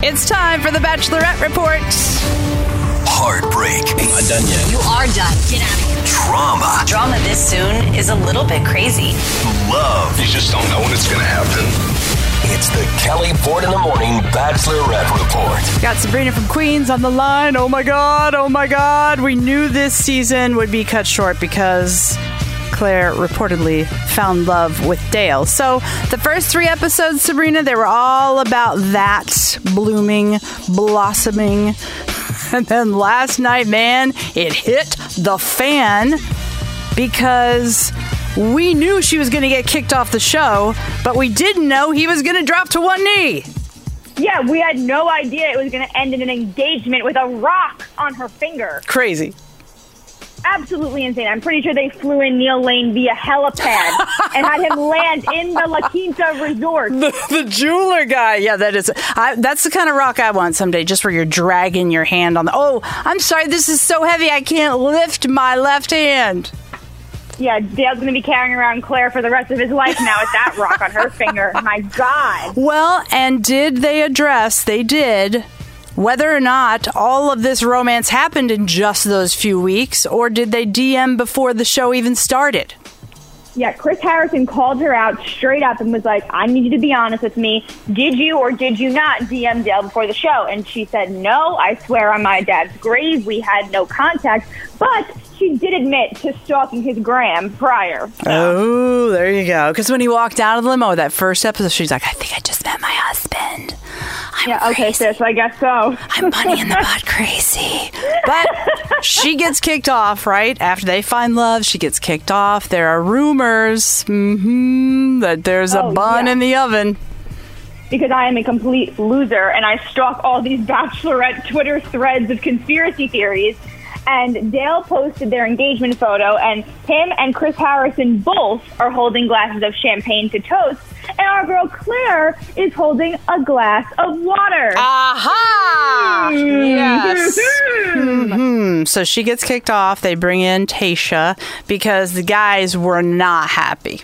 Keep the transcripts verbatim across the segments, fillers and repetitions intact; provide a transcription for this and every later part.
It's time for the Bachelorette Report. Heartbreak. Am I done yet? You are done. Get out of here. Drama. Drama this soon is a little bit crazy. Love. You just don't know when it's going to happen. It's the Kelly Ford in the Morning Bachelorette Report. Got Sabrina from Queens on the line. Oh my God, oh my God. We knew this season would be cut short because Claire reportedly found love with Dale. So the first three episodes, Sabrina, they were all about that blooming, blossoming. And then last night, man, it hit the fan because we knew she was going to get kicked off the show, but we didn't know he was going to drop to one knee. Yeah, we had no idea it was going to end in an engagement with a rock on her finger. Crazy. Absolutely insane. I'm pretty sure they flew in Neil Lane via helipad and had him land in the La Quinta Resort. The, the jeweler guy. Yeah, that is. I, that's the kind of rock I want someday, just where you're dragging your hand on the... Oh, I'm sorry, this is so heavy, I can't lift my left hand. Yeah, Dale's going to be carrying around Claire for the rest of his life now with that rock on her finger. My God. Well, and did they address, they did, whether or not all of this romance happened in just those few weeks, or did they D M before the show even started? Yeah, Chris Harrison called her out straight up and was like, I need you to be honest with me. Did you or did you not D M Dale before the show? And she said, no, I swear on my dad's grave, we had no contact. But she did admit to stalking his gram prior. So. Oh, there you go. Because when he walked out of the limo, that first episode, she's like, I think I just met my husband. I'm yeah, okay, crazy. sis, I guess so. I'm bunny in the butt crazy. But she gets kicked off, right? After they find love, she gets kicked off. There are rumors mm-hmm, that there's a oh, bun yeah. in the oven. Because I am a complete loser, and I stalk all these Bachelorette Twitter threads of conspiracy theories. And Dale posted their engagement photo, and him and Chris Harrison both are holding glasses of champagne to toast. And our girl Claire is holding a glass of water. Aha! Mm. Yes. Mm-hmm. So she gets kicked off. They bring in Tayshia because the guys were not happy.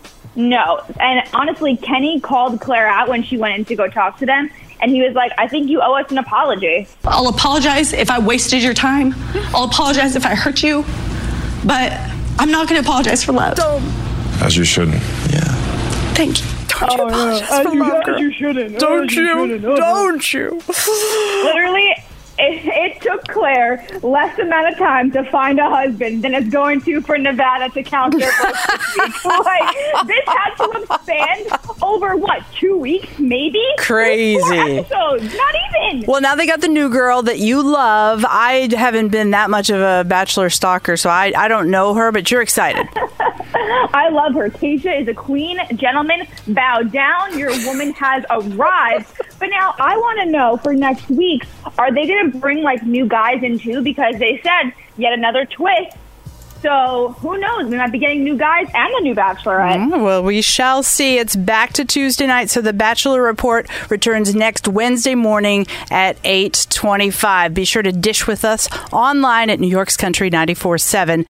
No. And honestly, Kenny called Claire out when she went in to go talk to them. And he was like, I think you owe us an apology. I'll apologize if I wasted your time. I'll apologize if I hurt you. But I'm not going to apologize for love. Don't. As you shouldn't. Yeah. Thank you. Don't you apologize oh, for you, love, girl. You shouldn't. Don't oh, you? you shouldn't. Don't you? Literally, it, it took Claire less amount of time to find a husband than it's going to for Nevada to count their votes this week. Like, this had to have spanned over, what, two weeks, maybe? Crazy. Four episodes, not even. Well, now they got the new girl that you love. I haven't been that much of a Bachelor stalker, so I, I don't know her, but you're excited. I love her. Tayshia is a queen. Gentlemen, bow down. Your woman has arrived. But now I want to know for next week, are they going to bring like new guys in too? Because they said yet another twist. So who knows? We might be getting new guys and a new Bachelorette. Mm, well, we shall see. It's back to Tuesday night. So the Bachelor Report returns next Wednesday morning at eight twenty-five. Be sure to dish with us online at New York's Country ninety-four point seven.